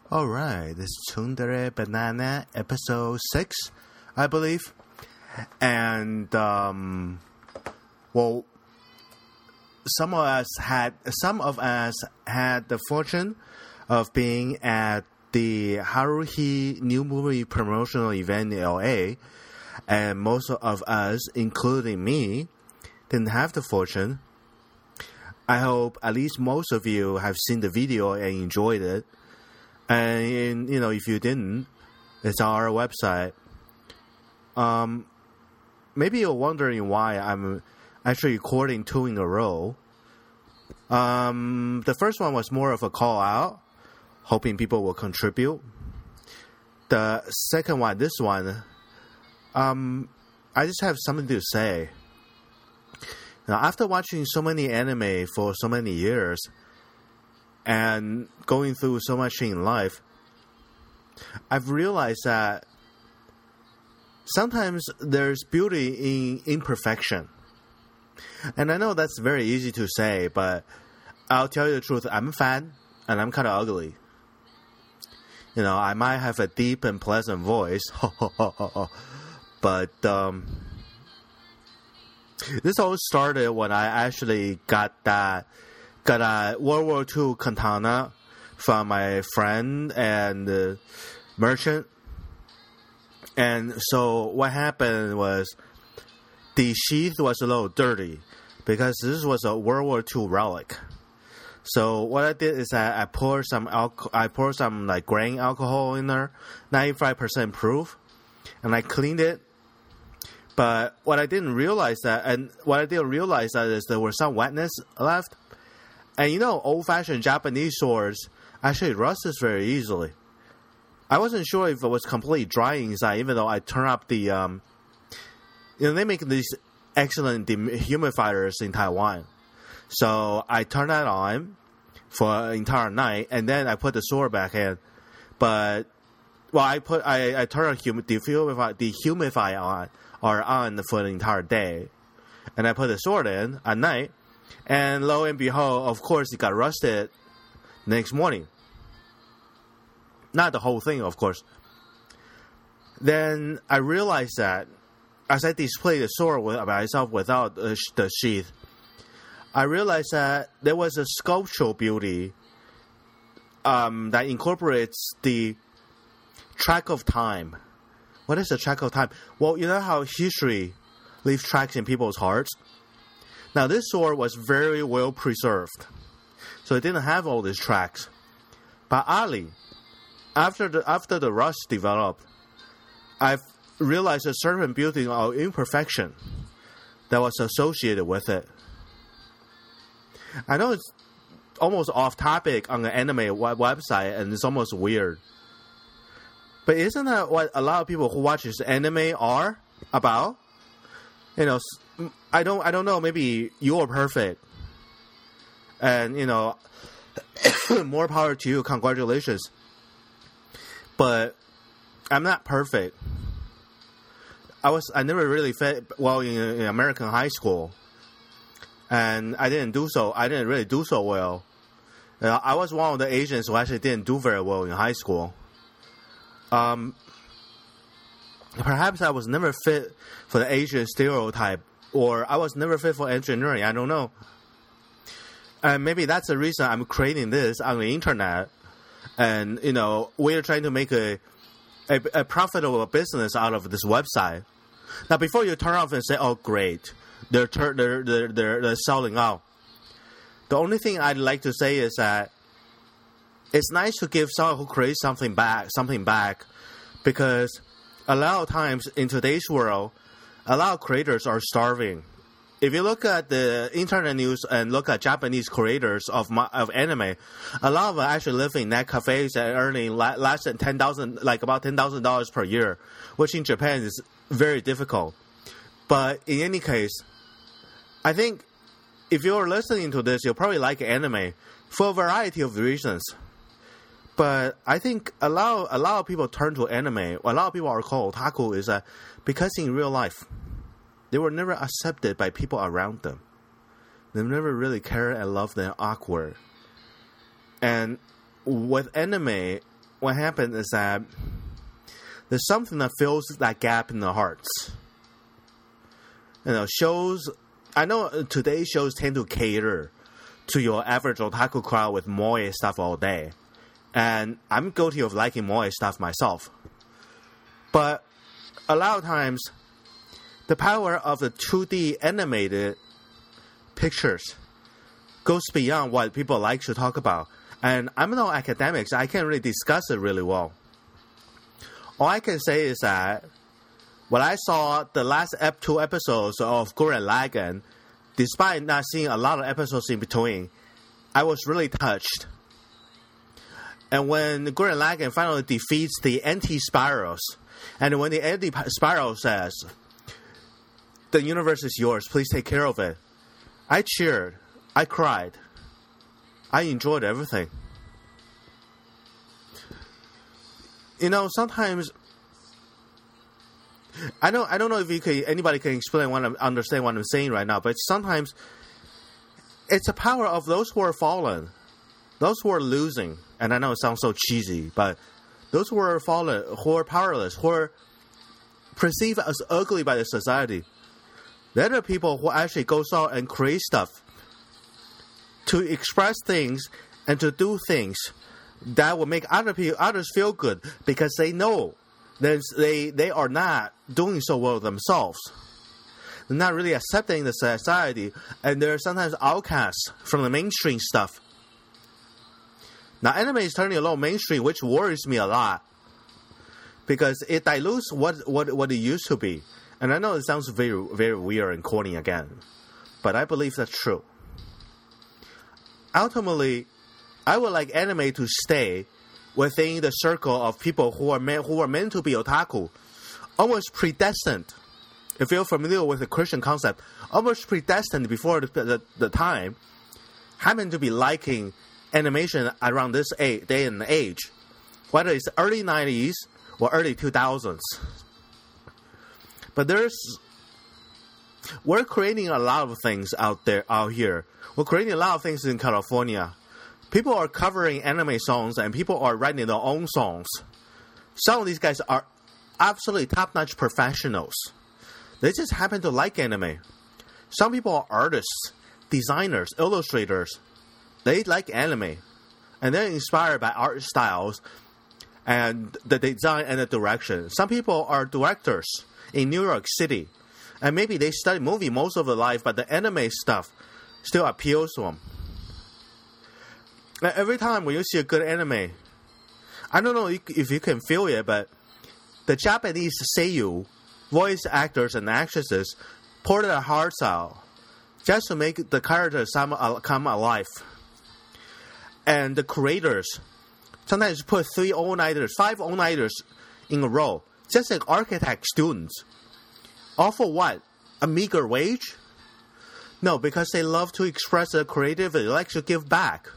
All right, this is Tsundere Banana, episode 6, I believe. And, well, some of us had the fortune of being at the Haruhi new movie promotional event in LA, and most of us, including me, didn't have the fortune. I hope at least most of you have seen the video and enjoyed it. And, you know, if you didn't, it's on our website. Maybe you're wondering why I'm actually recording 2 in a row. The first one was more of a call out, hoping people will contribute. The second one, this one, I just have something to say. Now, after watching so many anime for so many years and going through so much in life, I've realized that sometimes there's beauty in imperfection. And I know that's very easy to say, but I'll tell you the truth. I'm a fan, and I'm kind of ugly. You know, I might have a deep and pleasant voice, but this all started when I actually got a World War II katana from my friend and merchant. And so what happened was the sheath was a little dirty because this was a World War II relic. So what I did is I poured some like grain alcohol in there, 95% proof, and I cleaned it. But what I didn't realize is there was some wetness left. And you know, old-fashioned Japanese swords actually rust very easily. I wasn't sure if it was completely dry inside, even though I turned up the, they make these excellent dehumidifiers in Taiwan. So I turned that on for an entire night, and then I put the sword back in. But, well, I turned the dehumidifier on for the entire day. And I put the sword in at night, and lo and behold, of course, it got rusted next morning. Not the whole thing, of course. Then I realized that as I displayed the sword by myself without the sheath, I realized that there was a sculptural beauty that incorporates the track of time. What is the track of time? Well, you know how history leaves tracks in people's hearts? Now, this sword was very well preserved, so it didn't have all these tracks. But oddly, after the rust developed, I've realized a certain beauty of imperfection that was associated with it. I know it's almost off topic on the anime website, and it's almost weird. But isn't that what a lot of people who watch this anime are about? You know, I don't know. Maybe you're perfect, and you know, more power to you. Congratulations. But I'm not perfect. I never really fit well in American high school, and I didn't really do so well. I was one of the Asians who actually didn't do very well in high school. Perhaps I was never fit for the Asian stereotype, or I was never fit for engineering. I don't know. And maybe that's the reason I'm creating this on the internet. And, you know, we're trying to make a profitable business out of this website. Now, before you turn off and say, "Oh, great, they're selling out," the only thing I'd like to say is that it's nice to give someone who creates something back, because a lot of times in today's world, a lot of creators are starving. If you look at the internet news and look at Japanese creators of anime, a lot of them actually live in net cafes and earning less than about $10,000 per year, which in Japan is very difficult. But in any case, I think if you're listening to this, you'll probably like anime for a variety of reasons. But I think a lot of people turn to anime. A lot of people are called otaku is because in real life, they were never accepted by people around them. They never really cared and loved them awkward. And with anime, what happened is that there's something that fills that gap in the hearts. Shows. I know today's shows tend to cater to your average otaku crowd with moe stuff all day, and I'm guilty of liking moe stuff myself. But a lot of times, the power of the 2D animated pictures goes beyond what people like to talk about. And I'm no academics, I can't really discuss it really well. All I can say is that when I saw the last 2 episodes of Gurren Lagann, despite not seeing a lot of episodes in between, I was really touched. And when Gurren Lagann finally defeats the anti-spirals, and when the anti-spiral says, "The universe is yours, please take care of it," I cheered. I cried. I enjoyed everything. Sometimes I don't know if anybody can understand what I'm saying right now, but sometimes it's the power of those who are fallen, those who are losing. And I know it sounds so cheesy, but those who are fallen, who are powerless, who are perceived as ugly by the society, they're the people who actually goes out and create stuff to express things and to do things that will make others feel good, because they know that they are not doing so well themselves. They're not really accepting the society, and they're sometimes outcasts from the mainstream stuff. Now, anime is turning a little mainstream, which worries me a lot, because it dilutes what it used to be. And I know it sounds very, very weird and corny again, but I believe that's true. Ultimately, I would like anime to stay within the circle of people who are meant to be otaku, almost predestined. If you're familiar with the Christian concept, almost predestined before the time, happen to be liking animation around this day and age, whether it's early 90s or early 2000s. But we're creating a lot of things out here. We're creating a lot of things in California. People are covering anime songs, and people are writing their own songs. Some of these guys are absolutely top-notch professionals. They just happen to like anime. Some people are artists, designers, illustrators. They like anime, and they're inspired by art styles and the design and the direction. Some people are directors in New York City, and maybe they study movie most of their life, but the anime stuff still appeals to them. Every time when you see a good anime, I don't know if you can feel it, but the Japanese seiyuu, voice actors and actresses, pour their hearts out just to make the characters come alive. And the creators sometimes put 3 all-nighters, 5 all-nighters in a row, just like architect students. All for what? A meager wage? No, because they love to express their creativity. They like to give back.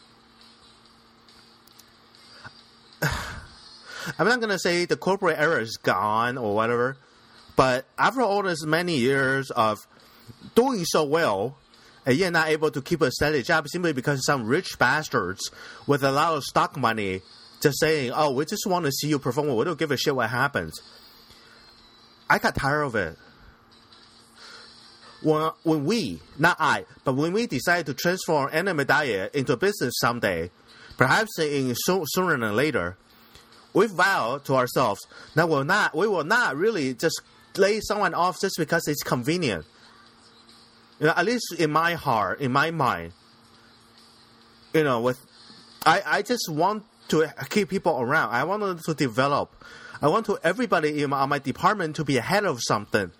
I'm not going to say the corporate era is gone or whatever, but after all this many years of doing so well, and yet not able to keep a steady job simply because some rich bastards with a lot of stock money just saying, "Oh, we just want to see you perform. We don't give a shit what happens." I got tired of it. When we, not I, but when we decide to transform anime diet into a business someday, perhaps sooner than later, we vow to ourselves that we will not really just lay someone off just because it's convenient. At least in my heart, in my mind, I just want to keep people around. I want them to develop. I want everybody in my department to be ahead of something.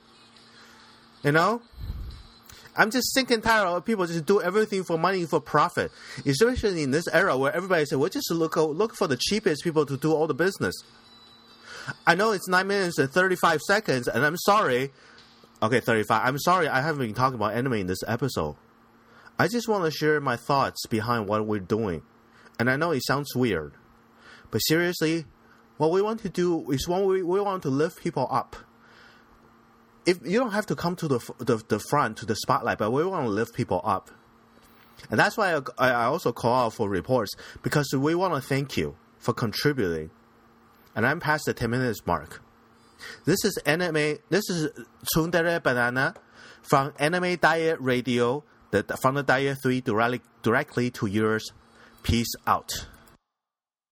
I'm just sick and tired of people just do everything for money, for profit. Especially in this era where everybody says, "Well, just look for the cheapest people to do all the business." I know it's 9 minutes and 35 seconds, and I'm sorry. Okay, 35. I'm sorry I haven't been talking about anime in this episode. I just want to share my thoughts behind what we're doing. And I know it sounds weird, but seriously, what we want to do is we want to lift people up. If you don't have to come to the front, to the spotlight, but we want to lift people up. And that's why I also call out for reports, because we want to thank you. for contributing. And I'm past the 10 minutes mark. This is Tsundere Banana from Anime Diet Radio, from the Diet 3 directly to yours. Peace out.